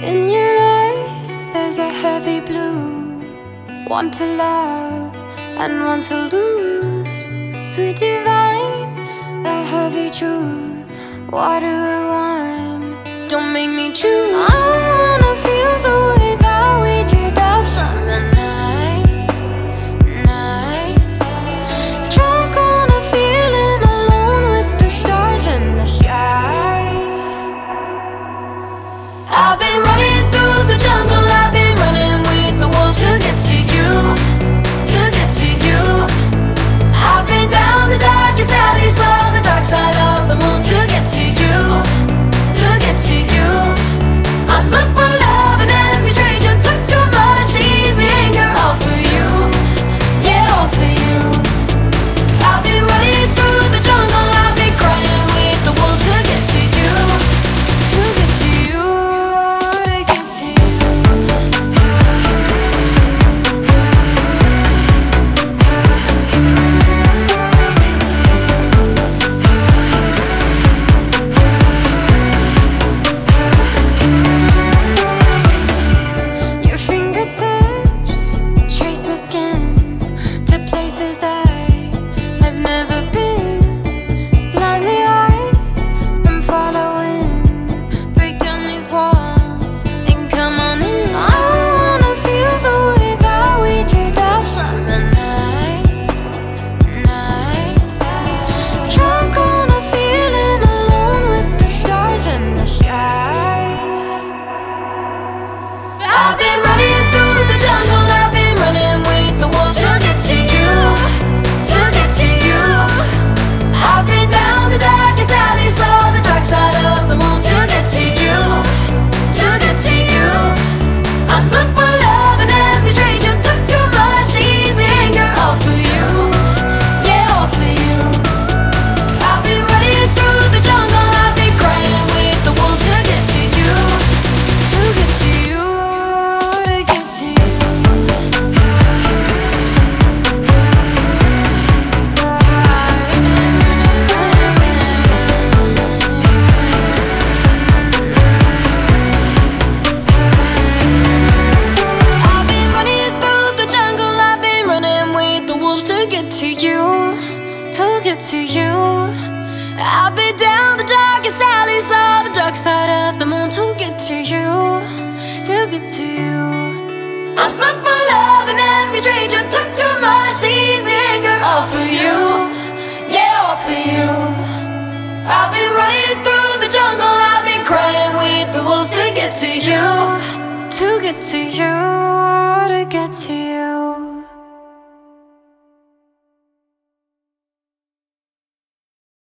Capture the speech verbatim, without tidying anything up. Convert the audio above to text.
In your eyes, there's a heavy blue. One to love and one to lose. Sweet divine, the heavy truth. Water or wine, don't make me choose. I wanna feel the way that we did that summer night, night. Drunk on a feeling, alone with the stars in the sky. I've been running through the jungle, I've been running with the wolves to get to you, to get to you. I've been down the darkest alleys, saw the dark side of the moon to get to you, to get to you. I look for love in every stranger, took too much easy anger, all for you, yeah, all for you. I've been running through the jungle, I've been crying with the wolves to get to you, to get to you. I've been running through the jungle, I've been running with the wolves to get to you, to get to you. I've been down the darkest alleys, saw the dark side of the moon to get to you, to get to you. I look for love in every stranger, took too much easy anger, all for you, yeah, all for you. I've been running through the jungle, I've been crying with the wolves to get to you, to get to you. To get to you, to get to you. I've been down the darkest alleys, saw the dark side of the moon to get to you, to get to you. I look for love in every stranger, took too much easy anger, all for you, yeah, all for you. I've been running through the jungle, I've been crying with the wolves to get to you, to get to you, to get to you.